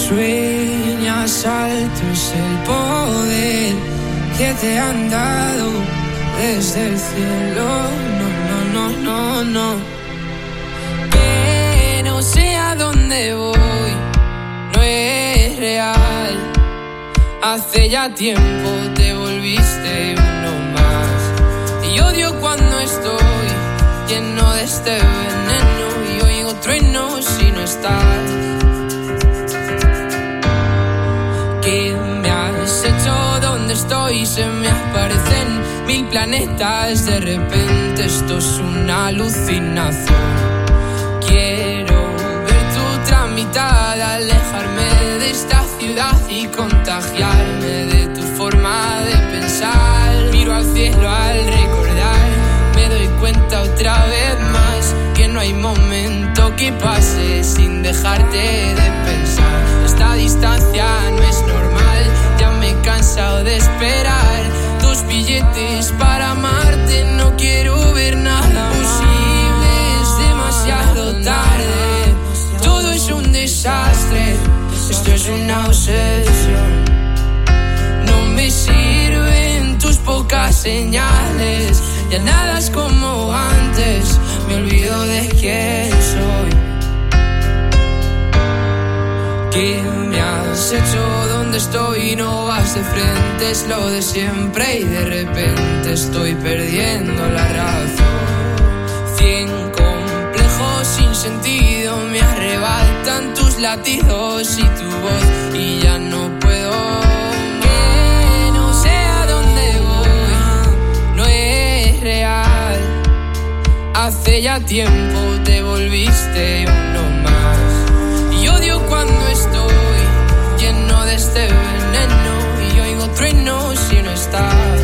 Sueñas alto es el poder que te han dado desde el cielo. No. Que no sé a dónde voy, no es real. Hace ya tiempo te volviste uno más. Y odio cuando estoy lleno de este veneno y oigo truenos si no estás. ¿Qué me has hecho? ¿Dónde estoy? Se me aparecen 1000 planetas. De repente esto es una alucinación. Quiero ver tu tramitada, alejarme de esta ciudad y contagiarme de tu forma de pensar. Miro al cielo al recordar, me doy cuenta otra vez más que no hay momento que pase sin dejarte de pensar. Esta distancia no es normal, ya me he cansado de esperar tus billetes para amarte. No quiero ver nada posible, es demasiado tarde. Todo es un desastre, esto es una obsesión. No me sirven tus pocas señales, ya nada es como antes, me olvido de quién soy. ¿Qué me has hecho? ¿Dónde estoy? No vas de frente, es lo de siempre y de repente estoy perdiendo la razón. 100 complejos sin sentido me arrebatan tus latidos y tu voz y ya no puedo. Que no sé a dónde voy, no es real. Hace ya tiempo te volviste uno más. Y odio cuando estoy lleno de este veneno y oigo truenos si no estás.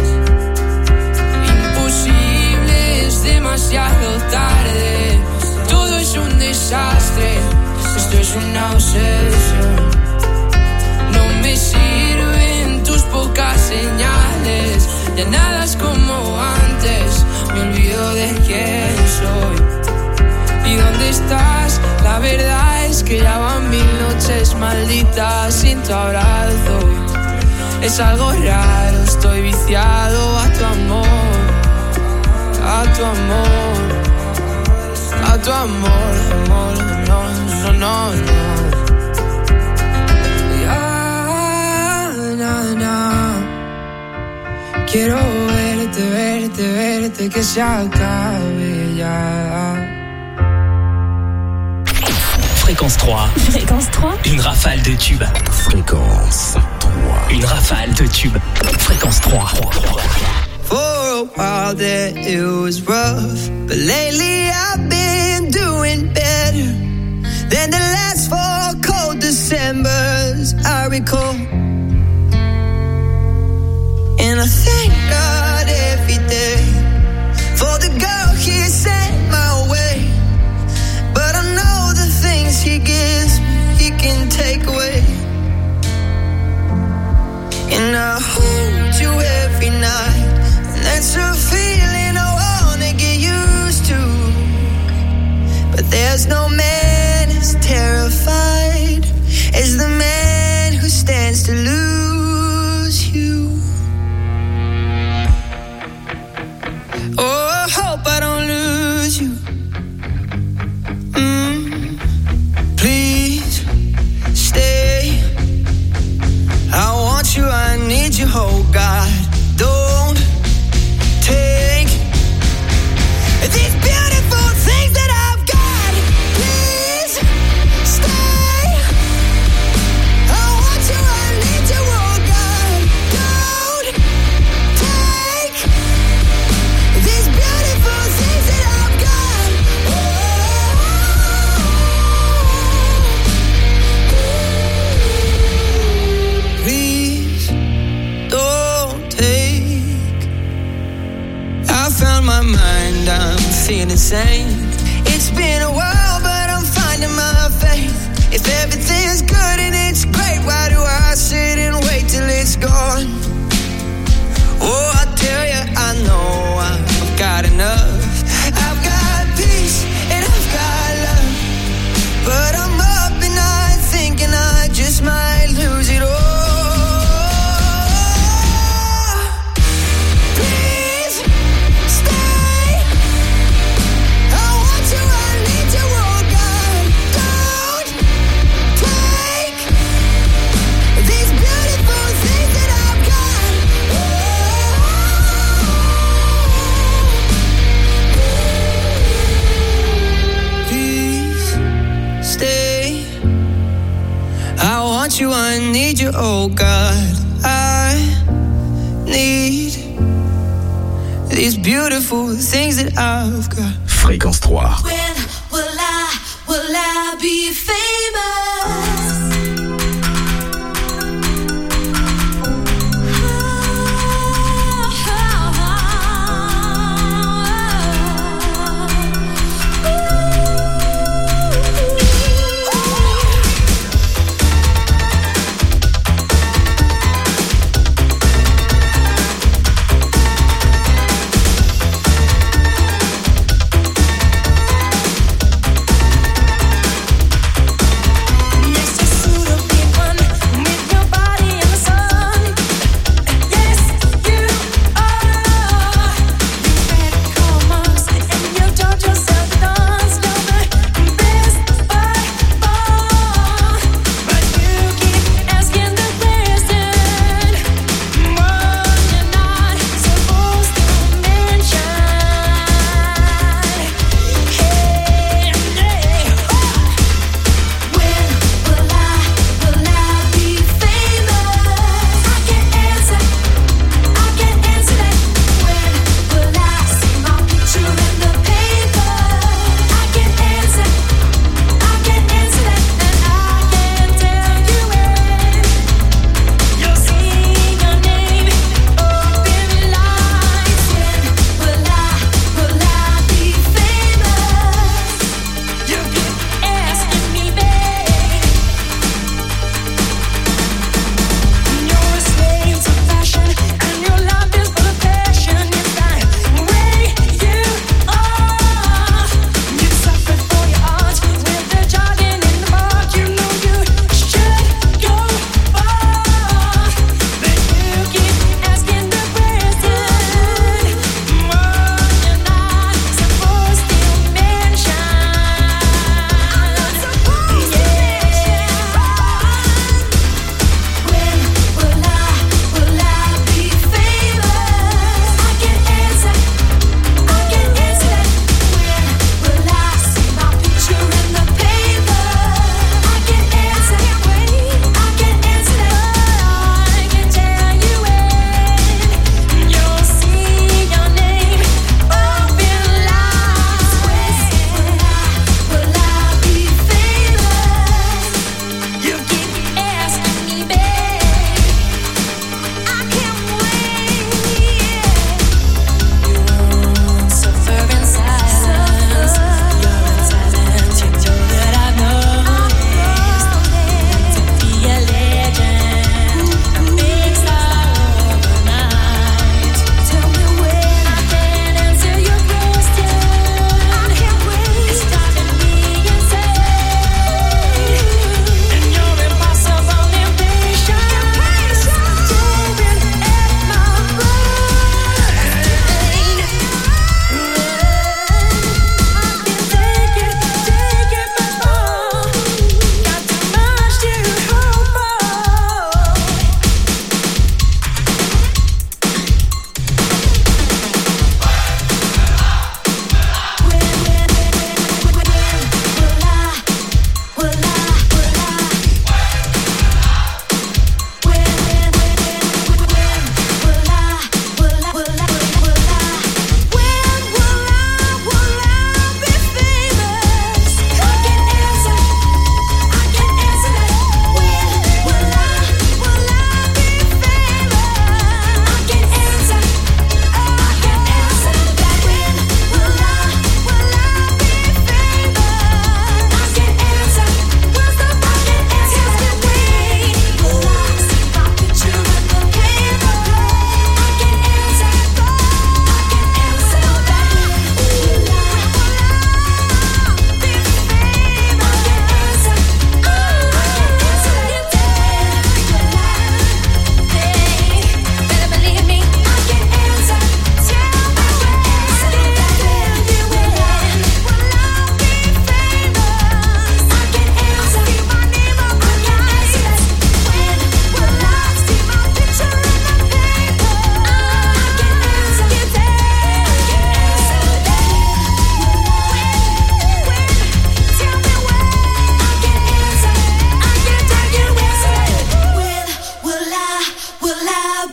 Imposible, es demasiado tarde. Todo es un desastre, esto es una obsesión. No me sirven tus pocas señales, ya nada es como antes, me olvido de quién soy. ¿Y dónde estás? La verdad es que ya van 1000 noches malditas sin tu abrazo. Es algo raro, estoy viciado a tu amor, a tu amor, a tu amor, amor, no. Quiero verte, que se acabe ya. Fréquence 3. Fréquence 3. Une rafale de tubes. Fréquence 3. Une rafale de tubes. Fréquence 3. For a while there it was rough, but lately I've been doing better than the last 4 cold Decembers I recall. And I thank God every day for the girl He sent my way. But I know the things He gives me, He can take away. And I hold you every night, and that's a feeling I wanna get used to. But there's no man as terrified as the man who stands to lose you. Oh, I hope I don't lose you. Please stay. I want you, I need you, oh God. Don't take these beautiful things that I've got. Please stay. I want you, I need you, oh God. Don't take these beautiful things that I've got. Please don't take. I found my mind, I'm feeling sane. It's been a while, but I'm finding my faith. If everything's good and it's great, why do I sit and wait till it's gone? Oh, I tell you, I know I've got enough. I've got peace and I've got love, but I'm up and I thinking I just might Oh God, I need these beautiful things that I've got. Fréquence 3. When will I be famous?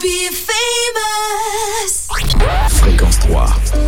be famous. Fréquence 3.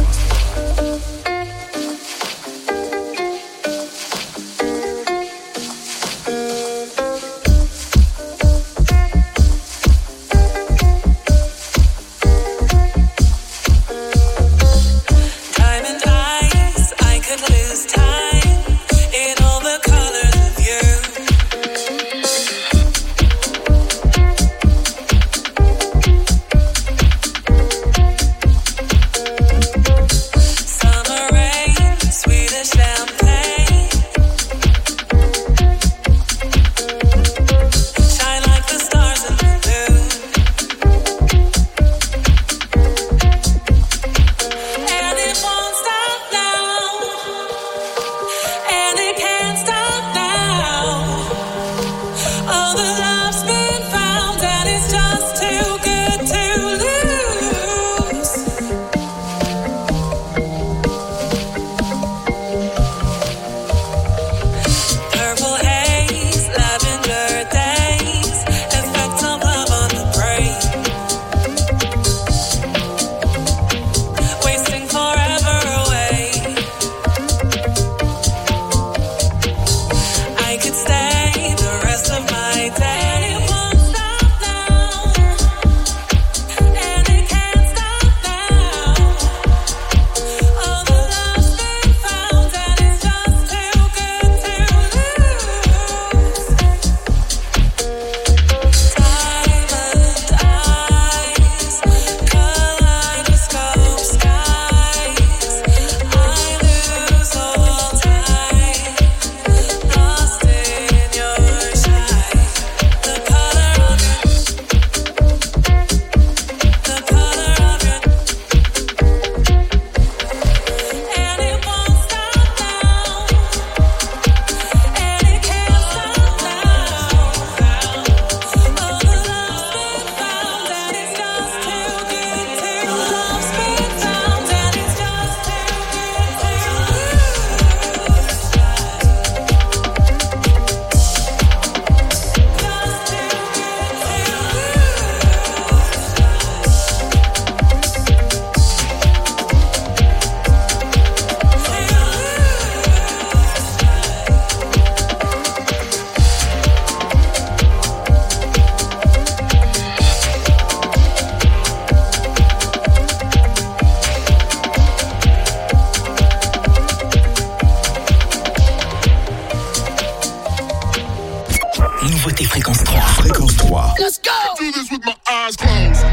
Nouveauté Fréquence 3. Fréquence 3. Let's go! Do this with my eyes closed.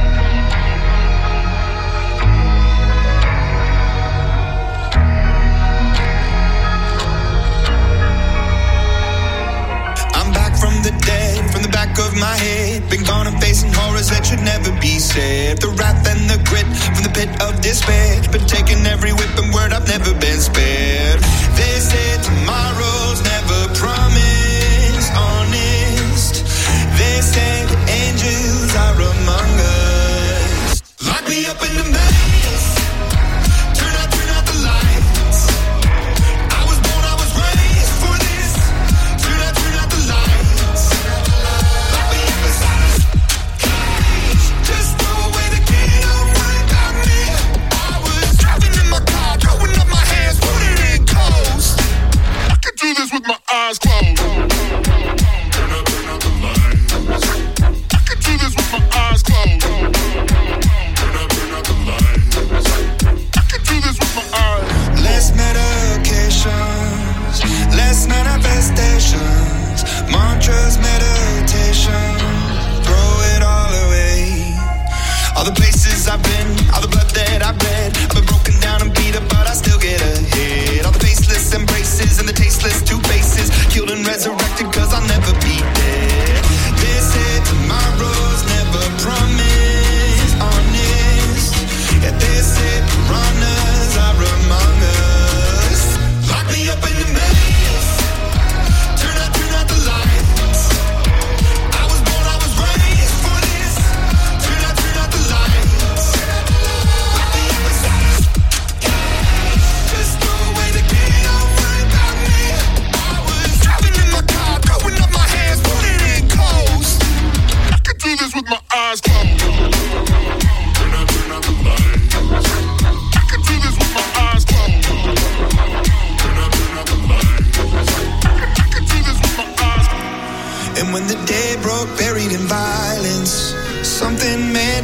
I'm back from the dead, from the back of my head. Been gone and facing horrors that should never be said. The wrath and the grit from the pit of despair. Been taking every whip and word, I've never been spared. They said tomorrow's never promised, honest. They said angels are among us. Lock me up in the maze. Turn out the lights. I was born, I was raised for this. Turn out the lights. Lock me up inside this cage. Just throw away the key, don't worry about me. I was driving in my car, throwing up my hands, putting it in coast. I could do this with my eyes closed.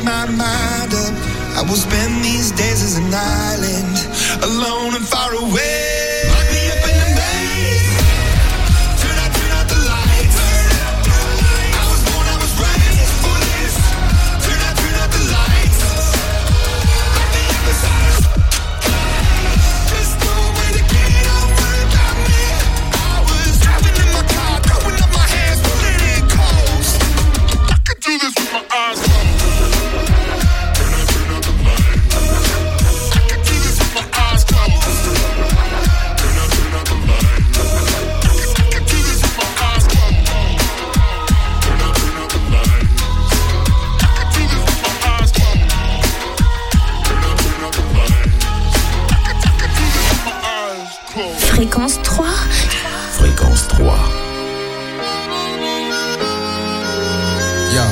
my mind up. I will spend these days as an island, alone and far away. Lock me up in the maze. Turn out the lights. I was born, I was raised for this. Turn out the lights. Lock me up inside. There's no way to get over about me. I was driving in my car, throwing up my hands, pulling in coast. I could do this with my eyes closed. Fréquence 3. Fréquence 3. Yeah.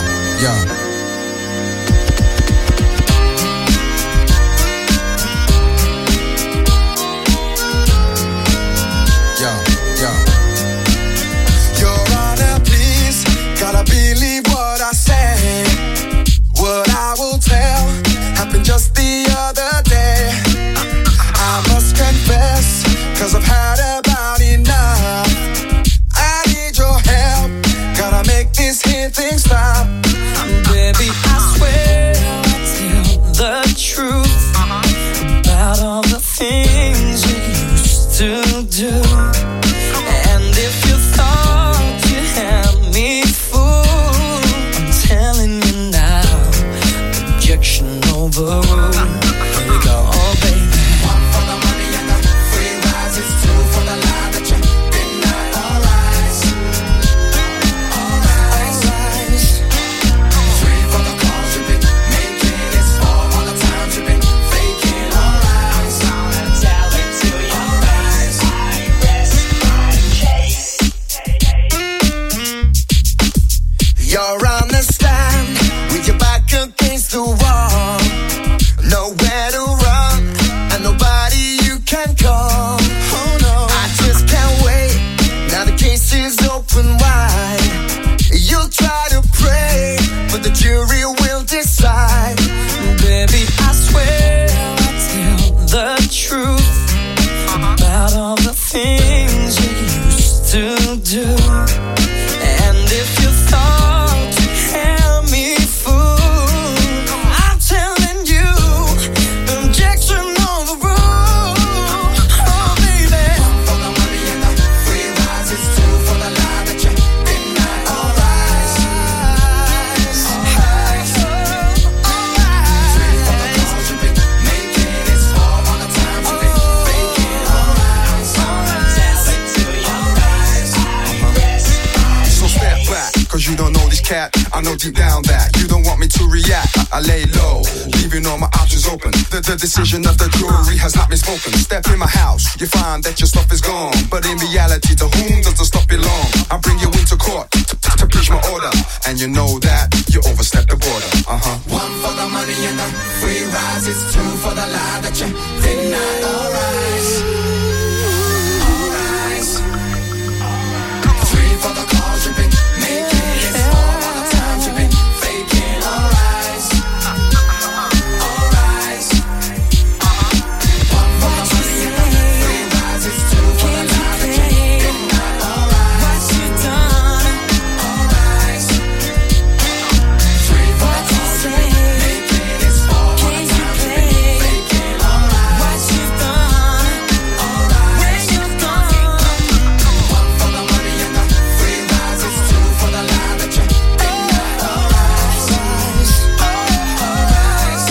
Your Honor, please, gotta believe what I say. What I will tell happened just the other day. I must confess, 'cause I've had about enough. I need your help, gotta make this here thing stop. Baby, I swear I'll tell the truth about all the things you used to do. And if you thought you had me fooled, I'm telling you now, objection overruled. Here we go, oh baby. One for the money and the free rides, it's two for the lie that you deny. All rise, all rise, rise. Three for the calls you've been making, it's four all the times you've been faking. All rise, I'll tell it to you. All rise, I rest my case. You're on the stand with your back against the wall. Nowhere to run and nobody you can call. Oh no, I just can't wait. Now the case is open wide. You'll try to pray, but the jury will decide. Baby, I swear I'll tell the truth about all the things you used to do. And if you thought you had me fooled, I'm telling you, objection overruled. Oh baby, one for the money and the free rides, it's two for the lie that you deny. All rise, all rise, all rise. Three for the calls you've been making, it's four all the times you've been faking. All rise, tell it to you. All rise, I rest my So step back, 'cause you don't know this cat. I know deep down that you don't want me to react. I lay low, leaving all my options open. The decision of the jury has not been spoken. Step in my house, you find that your stuff is gone. But in reality, to whom does the stuff belong? I bring you into court to preach my order, and you know that you overstepped the border. One for the money and the free rides, it's two for the lie that you deny. All rise, all rise. Three for the calls you've been making, it's four all the times you've been faking. All rise, all rise. One for the money and the free rides, it's two for the lie that you deny. All rise, what you done? All rise. Three for the calls you've been making, it's four all the times you've been faking. All rise, what you done? All rise, when you're gone. One for the money and the free rides, it's two for the lie that you deny. All rise, all rise.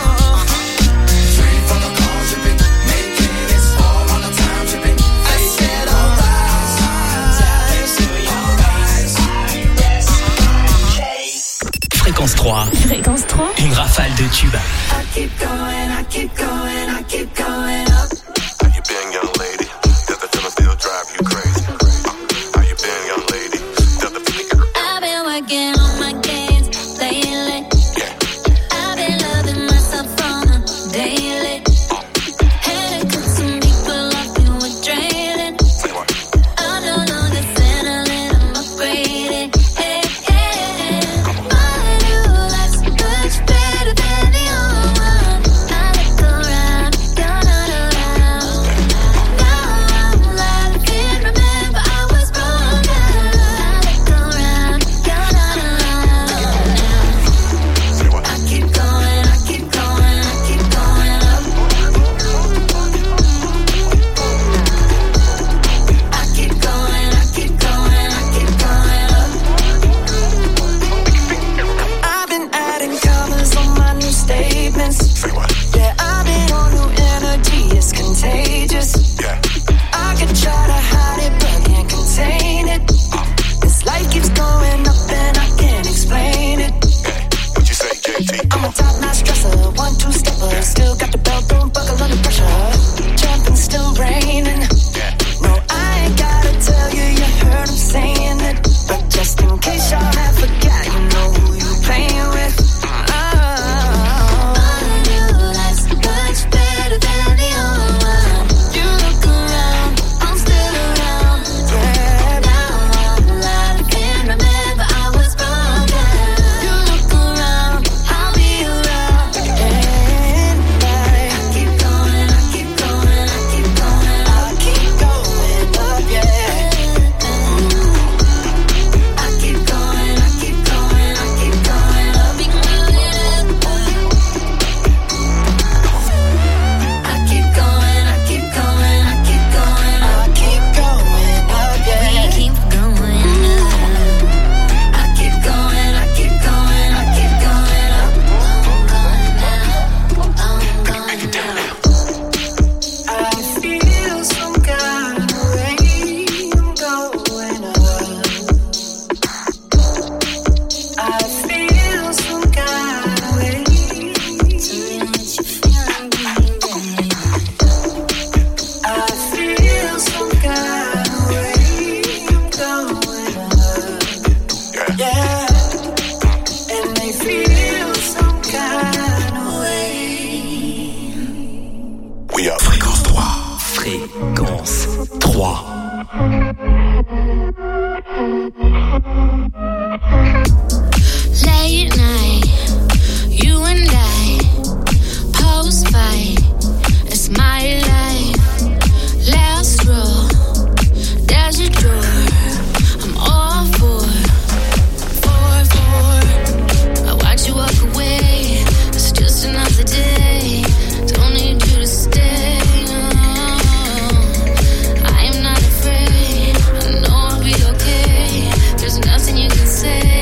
Three for the calls you've been making, it's four all the times you've been faking. I said all rise, tell it to you. All rise, I rest my case. Fréquence 3. Fréquence 3. Une rafale de tubes. I keep going, I keep going, I keep going up. How you been, young lady? Does the feeling still drive you crazy? How you been, young lady? Does the feeling I've been working on my games lately. I've been loving myself on a daily. Had to cut some people off who were draining. I'm no longer settling, I'm upgraded. Hey, hey, hey. My new life's much better. may feel some kind of way. We are Fréquence 3. Fréquence 3. Late night, you and I, post-fight, it's my life. Last row, there's your door, I'm all for. I watch you walk away, it's just another day, don't need you to stay. I am not afraid, I know I'll be okay, there's nothing you can say.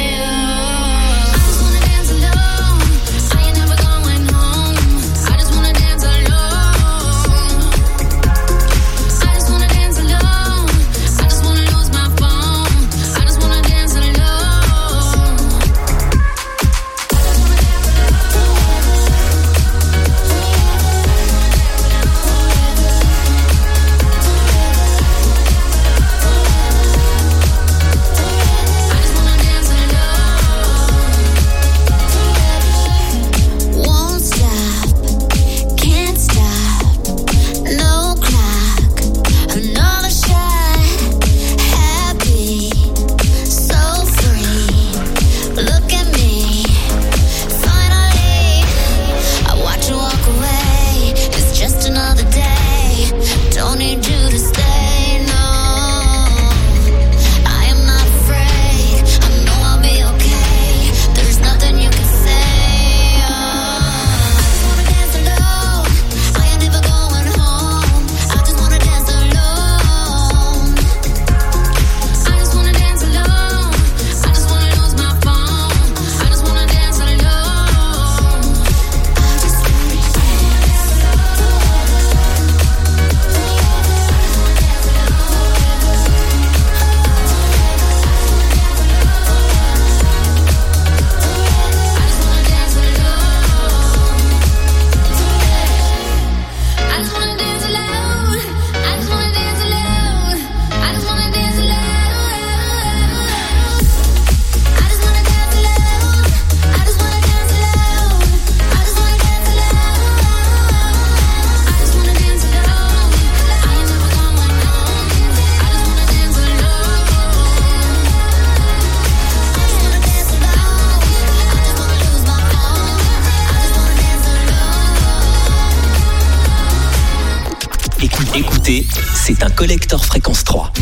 Écoutez, c'est un collector Fréquence 3.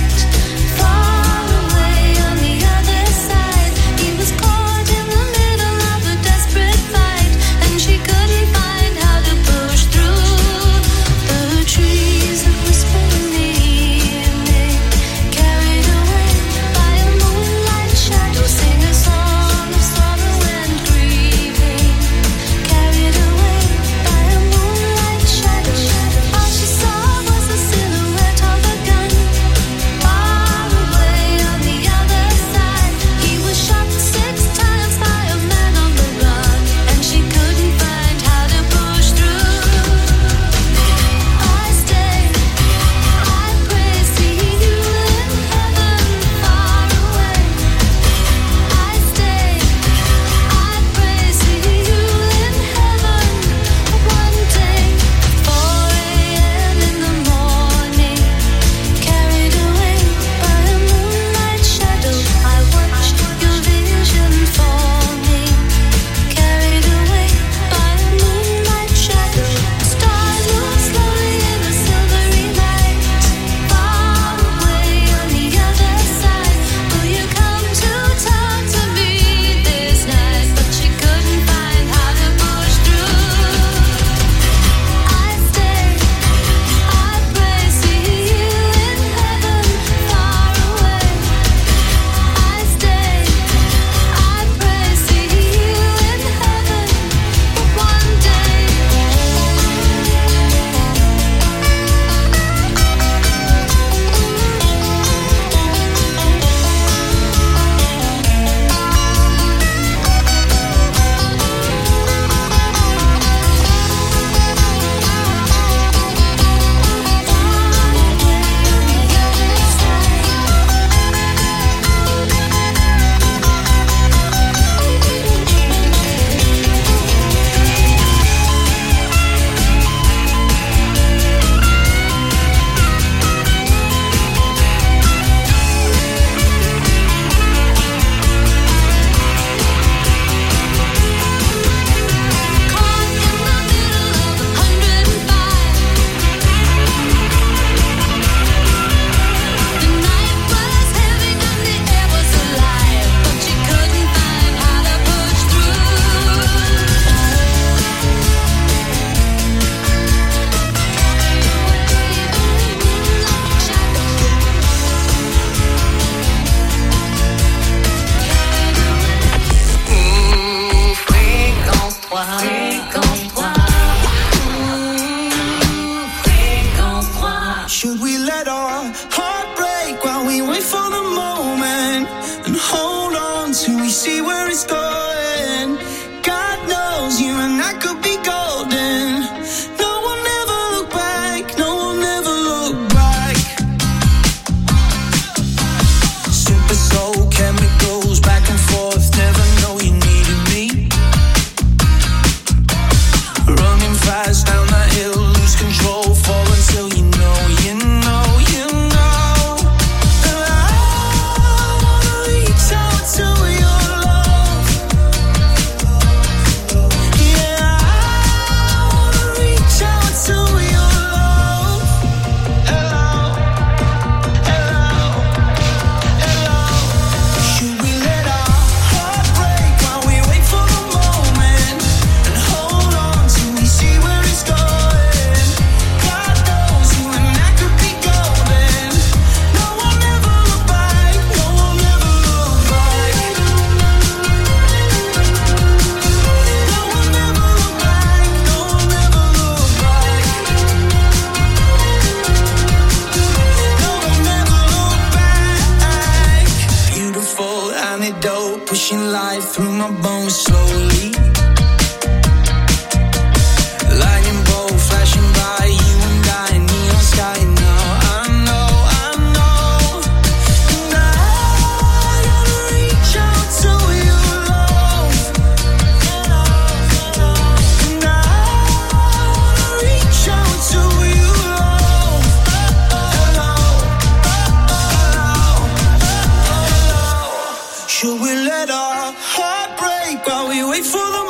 Middle Should we let our heart break while we wait for the moment and hold on till we see where it's going? God knows you and I could be golden. No one ever look back, no one ever look back. Super soul chemicals back and forth, never know you needed me. Running fast down that hill, lose control, fall until you know. Pushing life through my bones slowly. Lightning bolt flashing by, you and I, neon sky now. I know. And I gotta reach out to your love. And I reach out to your love. Hello. Should we let our heart break while we wait for the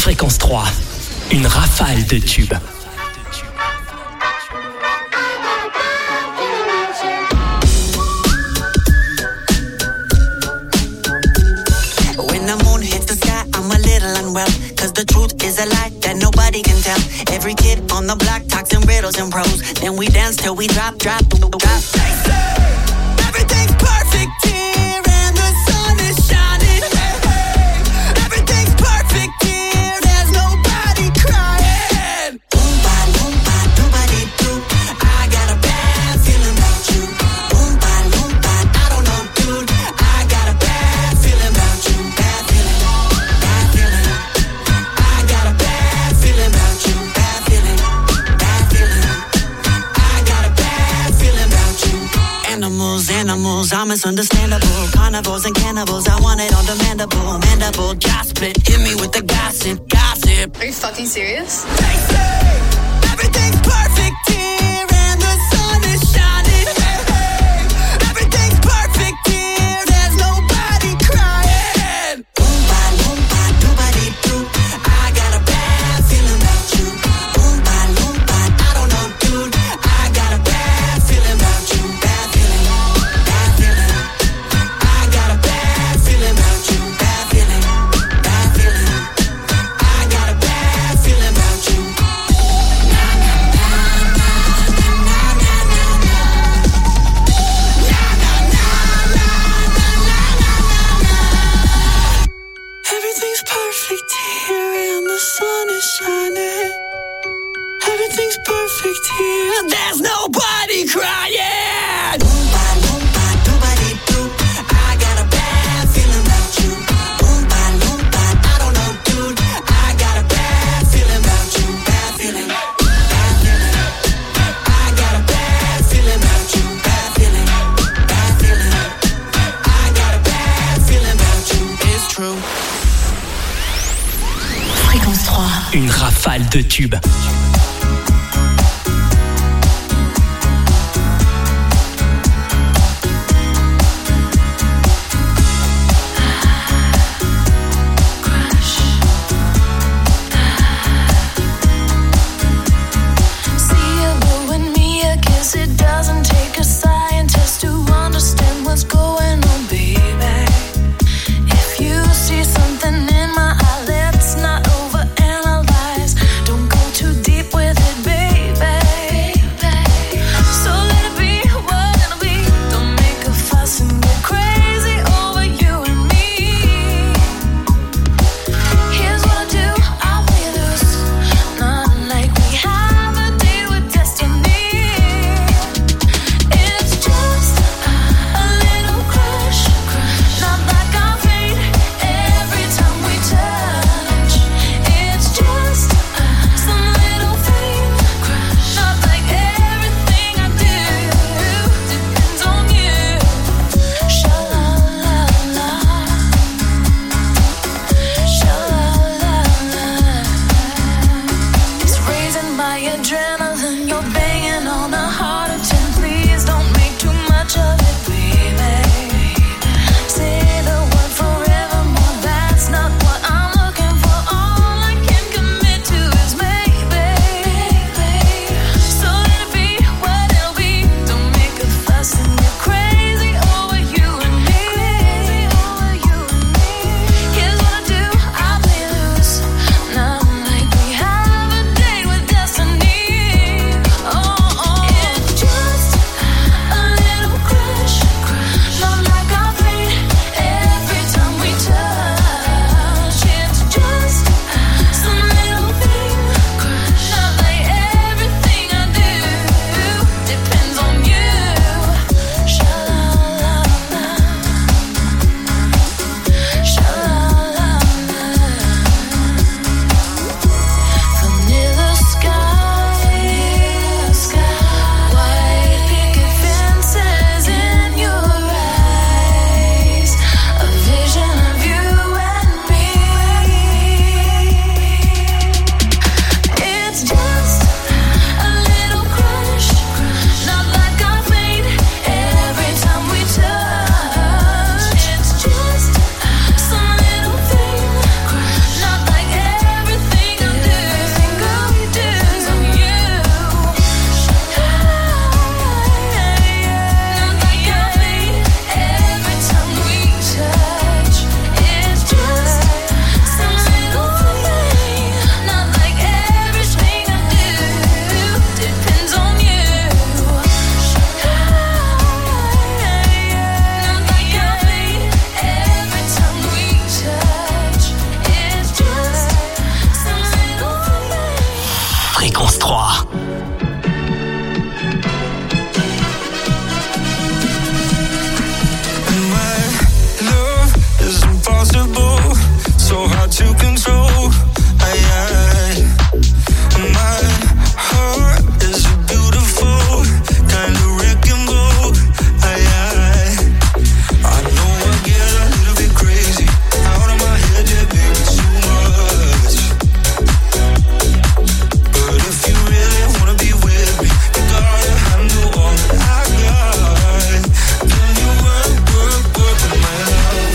Fréquence 3, une rafale de tubes. When the moon hits the sky, I'm a little unwell. Cause the truth is a lie that nobody can tell. Every kid on the block talks in riddles and prose. Then we dance till we drop. Everything's perfect here and the sun is shining. Everything's perfect here, there's nobody crying. Oompa loompa doobity doo, I got a bad feeling about you. Oompa loompa, I don't know, dude, I got a bad feeling about you. Bad feeling, bad feeling. I got a bad feeling about you. Bad feeling, bad feeling. I got a bad feeling about you. Animals are misunderstandable. Carnivores and cannibals, I want it on demandable. Mandible, jaw split, hit me with the gossip. Are you fucking serious? They say everything's perfect here and the sun is shining. Everything's perfect here, there's nobody crying. Oompa loompa doobity doo, I got a bad feeling about you. Oompa loompa, I don't know, dude, I got a bad feeling about you. Bad feeling, bad feeling. I got a bad feeling about you. Bad feeling, bad feeling. I got a bad feeling about you. Everything's perfect here and the sun is shining. Everything's perfect here, there's nobody crying. Oompa loompa doobity doo, I got a bad feeling about you. Oompa loompa, I don't know, dude, I got a bad feeling about you. Bad feeling, bad feeling. I got a bad feeling about you. Bad feeling, bad feeling. I got a bad feeling about you. It's true. Fréquence 3, une rafale de tubes. Something in my eye, let's not overanalyze. Don't go too deep. Fréquence 3. Impossible, so hard to control. My heart is a beautiful kind of wrecking ball. I know I get a little bit crazy, out of my head, yeah, baby, too much. But if you really wanna be with me, you gotta handle all that I got. Can you work with my love?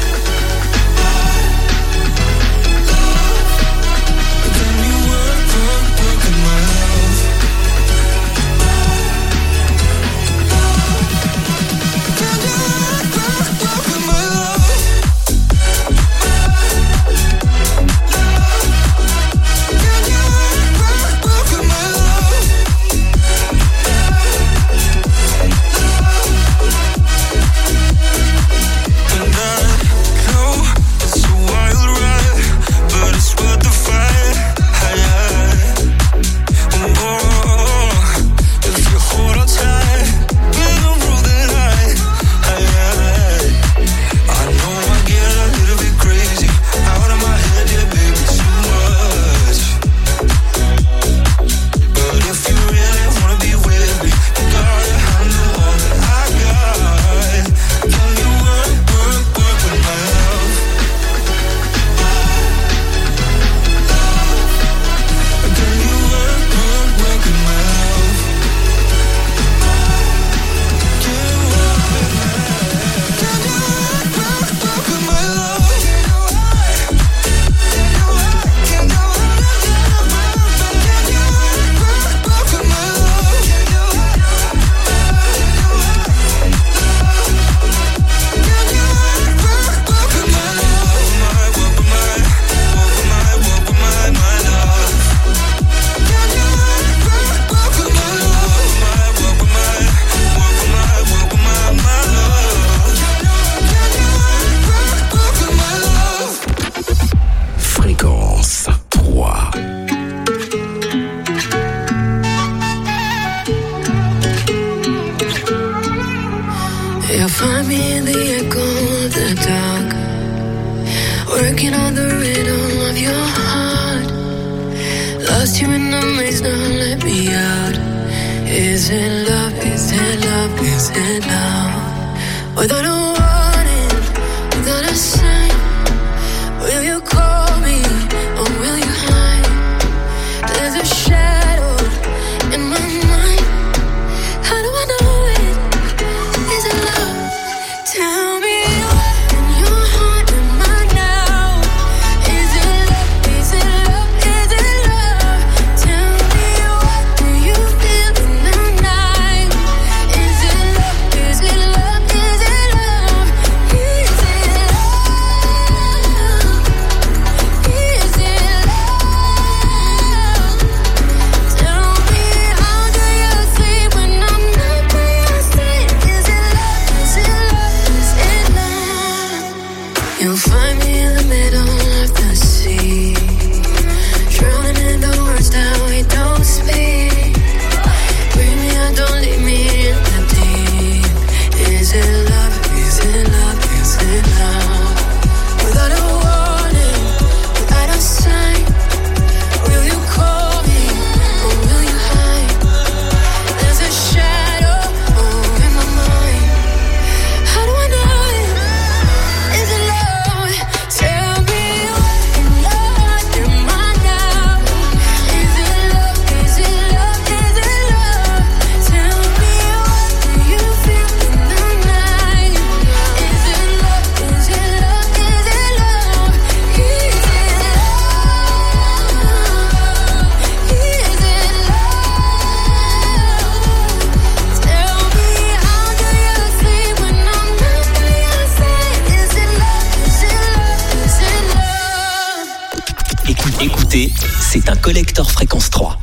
Écoutez, c'est un collector Fréquence 3.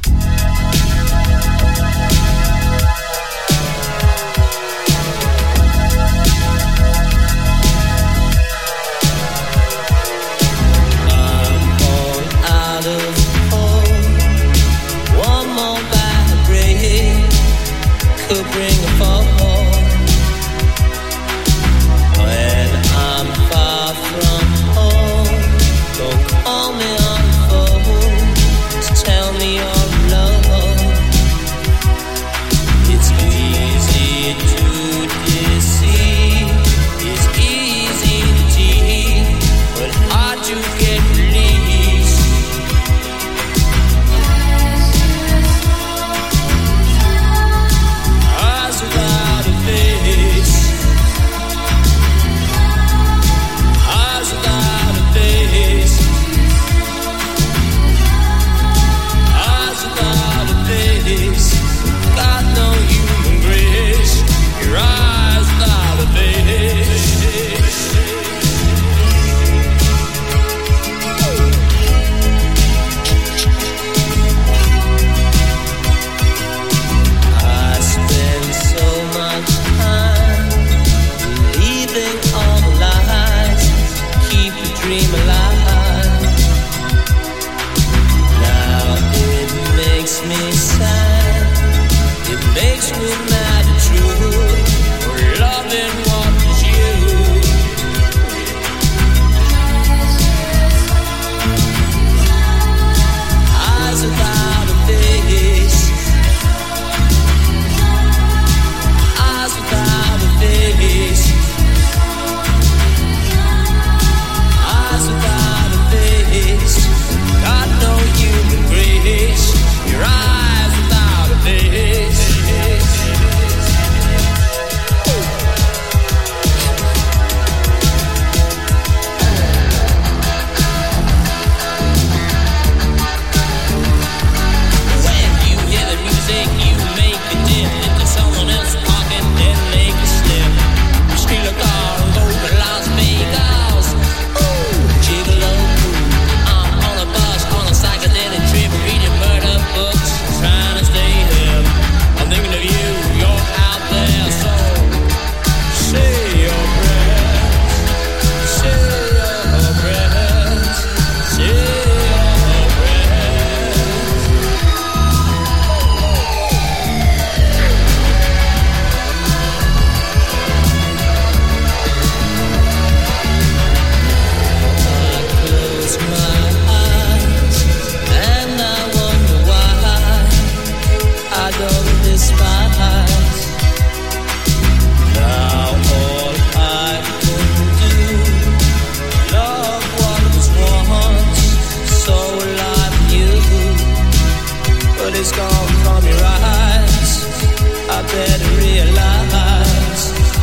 is gone from your eyes. I better realize.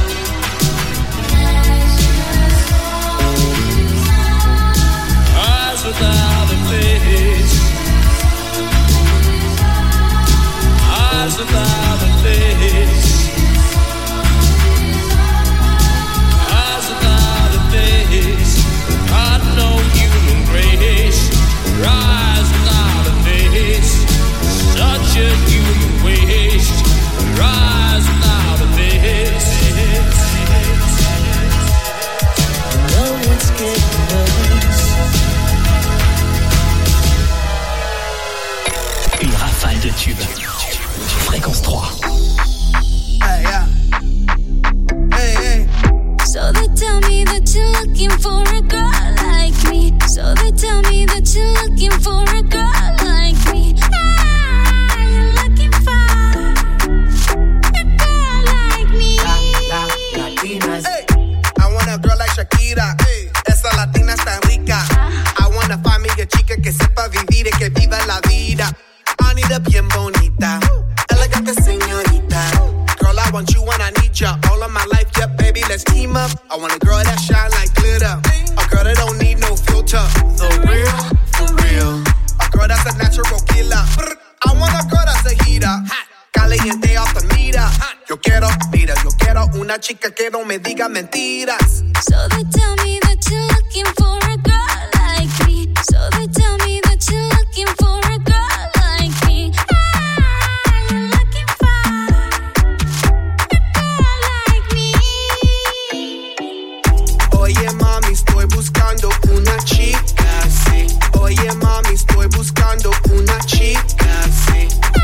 Eyes without a face. Eyes without a face. Eyes without a face. Got no human grace. Eyes without a face. Such a human waste. Eyes without a face. No one's getting us. Une rafale de tubes. Fréquence 3. Hey, yeah. Hey, hey. So they tell me that you're looking for a girl like me. So they tell me that you're looking for a girl like me. You're looking for a girl like me. Latinas. Hey. I want a girl like Shakira. Hey. Esa latina está rica. I wanna find me a chica que sepa vivir y que viva la vida. Anita bien bonita. Elegante señorita. Girl, I want you when I need ya. All of my life, yeah, baby, let's team up. I want a girl that shine like glitter. A girl that don't need no filter. The real, for real. A girl that's a natural killer. I want a girl that's a heater. Caliente off the meter. Yo quiero una chica que no me diga mentiras. So they tell me that you're looking for a girl like me. So they tell me that you're looking for a girl like me. You're looking for a girl like me. Oye mami, estoy buscando una chica, sí. Oye mami, estoy buscando una chica, sí.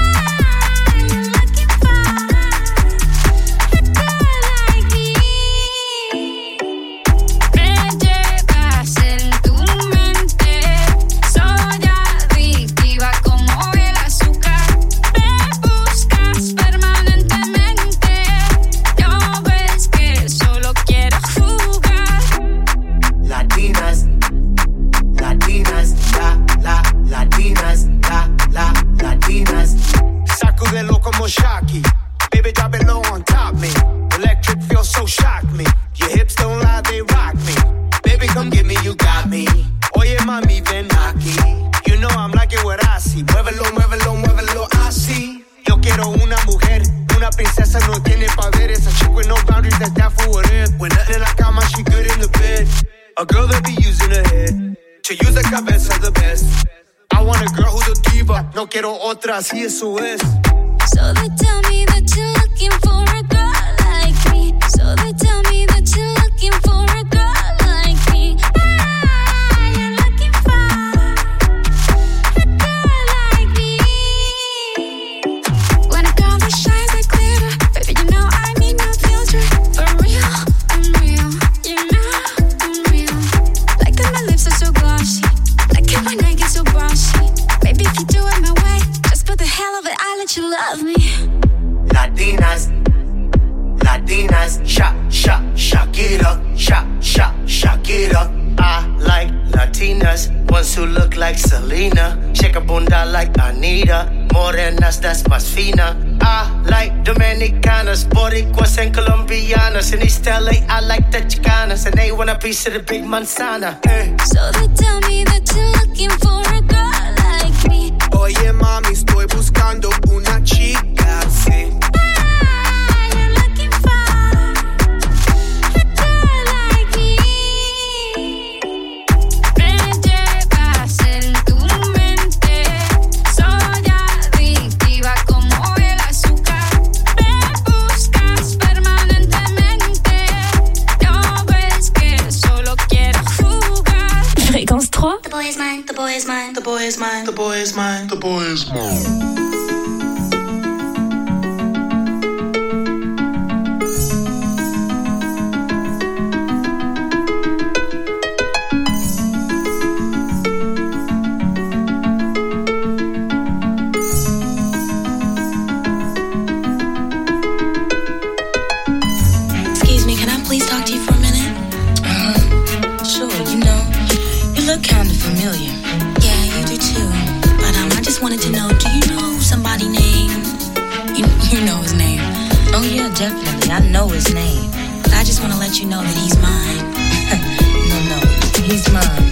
Shocky. Baby, drop it low on top me. Electric feels so shock me. Your hips don't lie, they rock me. Baby, come get me, you got me. Oye, mami, ven aquí. You know I'm like it what I see. Muévelo, muévelo, muévelo, así. Yo quiero una mujer, una princesa, no tiene poderes. A chick with no boundaries, that's that for what it is. When nothing in la cama, she good in the bed. A girl that be using her head to use the cabeza the best. I want a girl who's a diva. No quiero otra, así eso es. So they tell me that you're looking for a girl like me. So they tell me that you're looking for a girl like me. You're looking for a girl like me. When a girl that shines like glitter, baby, you know I need no filter. For real, I'm real. You know I'm real. Like that my lips are so glossy. Like that my neck is so bossy. Baby, if you do it my way, just for the hell of it, I'll let you love me. Latinas, Shakira, Shakira. I like Latinas, ones who look like Selena. Shake a bunda like Anita. Morenas, that's más fina. I like Dominicanas, Boricuas and Colombianas. In East LA, I like the Chicanas, and they want a piece of the big manzana. So they tell me that you're looking for a girl like me. Oye mami, estoy buscando una chica, sí. You're looking for a girl like me. Me llevas en tu mente. Soy adictiva como el azúcar. Me buscas permanentemente. No ves que solo quiero jugar. Fréquence 3. The boy is mine, the boy is mine, The boy is mine, the boy is mine, the boy is mine. Excuse me, can I please talk to you for a minute? Sure, you know, you look kind of familiar. Yeah, you do too. But I just wanted to know, do you know I know his name. But I just want to let you know that he's mine. No, he's mine.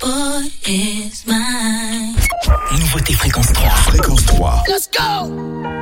Nouveauté Fréquence 3. Fréquence 3. Let's go!